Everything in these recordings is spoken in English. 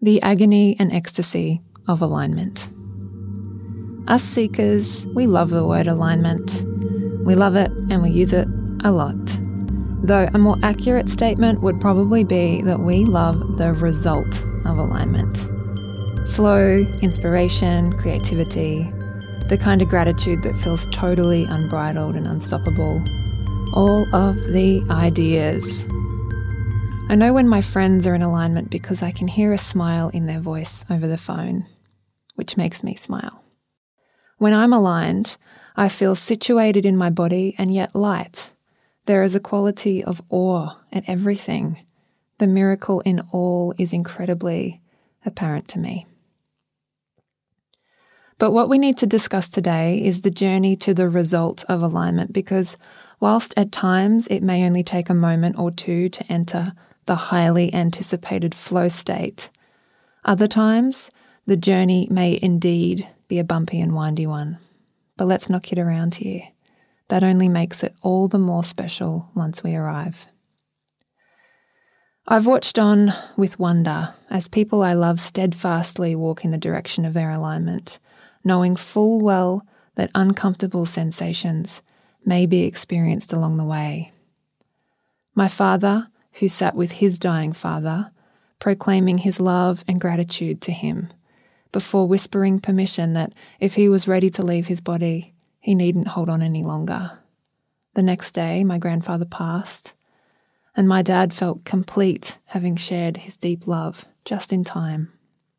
The agony and ecstasy of alignment. Us seekers, we love the word alignment. We love it and we use it a lot. Though a more accurate statement would probably be that we love the result of alignment. Flow, inspiration, creativity, the kind of gratitude that feels totally unbridled and unstoppable. All of the ideas. I know when my friends are in alignment because I can hear a smile in their voice over the phone, which makes me smile. When I'm aligned, I feel situated in my body and yet light. There is a quality of awe at everything. The miracle in all is incredibly apparent to me. But what we need to discuss today is the journey to the result of alignment, because whilst at times it may only take a moment or two to enter the highly anticipated flow state, other times the journey may indeed be a bumpy and windy one. But let's not kid around here. That only makes it all the more special once we arrive. I've watched on with wonder as people I love steadfastly walk in the direction of their alignment, knowing full well that uncomfortable sensations may be experienced along the way. My father, who sat with his dying father, proclaiming his love and gratitude to him, before whispering permission that if he was ready to leave his body, he needn't hold on any longer. The next day, my grandfather passed, and my dad felt complete, having shared his deep love just in time.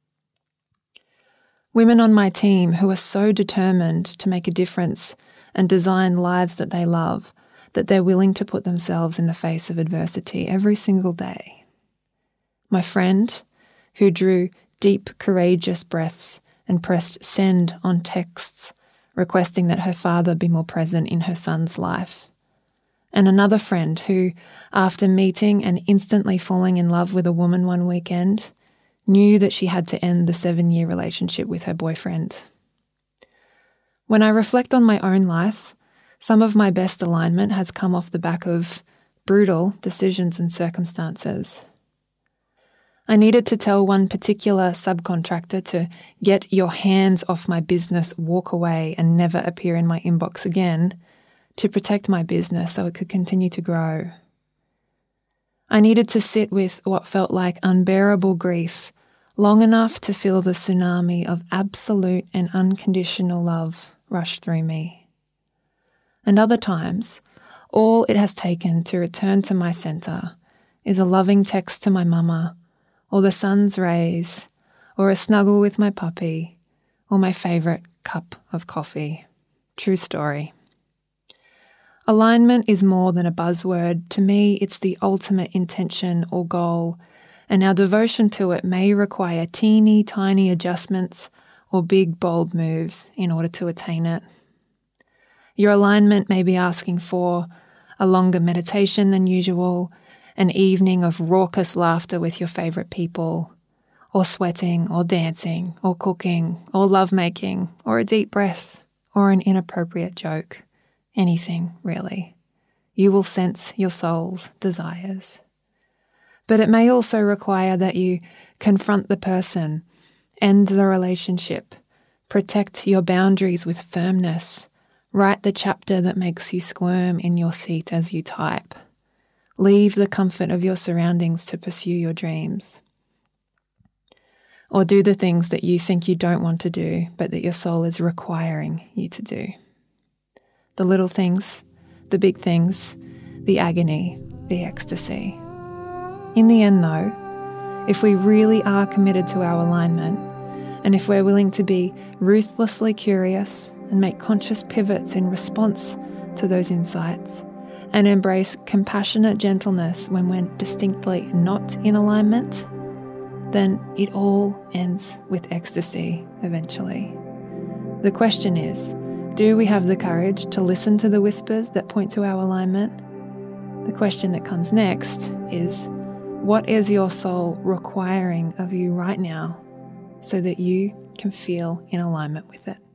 Women on my team who are so determined to make a difference and design lives that they love, that they're willing to put themselves in the face of adversity every single day. My friend, who drew deep, courageous breaths and pressed send on texts, requesting that her father be more present in her son's life. And another friend who, after meeting and instantly falling in love with a woman one weekend, knew that she had to end the 7-year relationship with her boyfriend. When I reflect on my own life, some of my best alignment has come off the back of brutal decisions and circumstances. I needed to tell one particular subcontractor to get your hands off my business, walk away, and never appear in my inbox again to protect my business so it could continue to grow. I needed to sit with what felt like unbearable grief long enough to feel the tsunami of absolute and unconditional love rush through me. And other times, all it has taken to return to my centre is a loving text to my mama, or the sun's rays, or a snuggle with my puppy, or my favourite cup of coffee. True story. Alignment is more than a buzzword. To me, it's the ultimate intention or goal, and our devotion to it may require teeny tiny adjustments or big bold moves in order to attain it. Your alignment may be asking for a longer meditation than usual, an evening of raucous laughter with your favourite people, or sweating, or dancing, or cooking, or lovemaking, or a deep breath, or an inappropriate joke. Anything, really. You will sense your soul's desires. But it may also require that you confront the person, end the relationship, protect your boundaries with firmness, write the chapter that makes you squirm in your seat as you type. Leave the comfort of your surroundings to pursue your dreams. Or do the things that you think you don't want to do, but that your soul is requiring you to do. The little things, the big things, the agony, the ecstasy. In the end, though, if we really are committed to our alignment, and if we're willing to be ruthlessly curious and make conscious pivots in response to those insights, and embrace compassionate gentleness when we're distinctly not in alignment, then it all ends with ecstasy eventually. The question is, do we have the courage to listen to the whispers that point to our alignment? The question that comes next is, what is your soul requiring of you right now so that you can feel in alignment with it?